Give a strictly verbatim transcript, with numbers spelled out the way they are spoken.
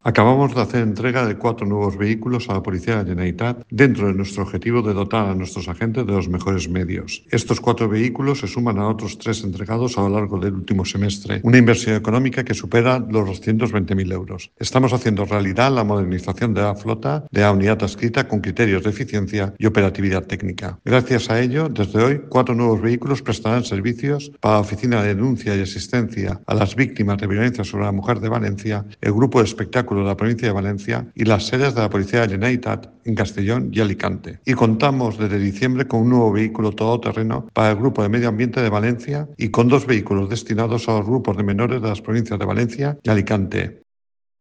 Acabamos de hacer entrega de cuatro nuevos vehículos a la Policía de la Generalitat dentro de nuestro objetivo de dotar a nuestros agentes de los mejores medios. Estos cuatro vehículos se suman a otros tres entregados a lo largo del último semestre, una inversión económica que supera los doscientos veinte mil euros. Estamos haciendo realidad la modernización de la flota de la unidad adscrita con criterios de eficiencia y operatividad técnica. Gracias a ello, desde hoy, cuatro nuevos vehículos prestarán servicios para la Oficina de Denuncia y Asistencia a las Víctimas de Violencia sobre la Mujer de Valencia, el Grupo de Espectáculos de la Provincia de Valencia y las sedes de la Policía de la Generalitat en Castellón y Alicante. Y contamos desde diciembre con un nuevo vehículo todoterreno para el Grupo de Medio Ambiente de Valencia y con dos vehículos destinados a los grupos de menores de las provincias de Valencia y Alicante.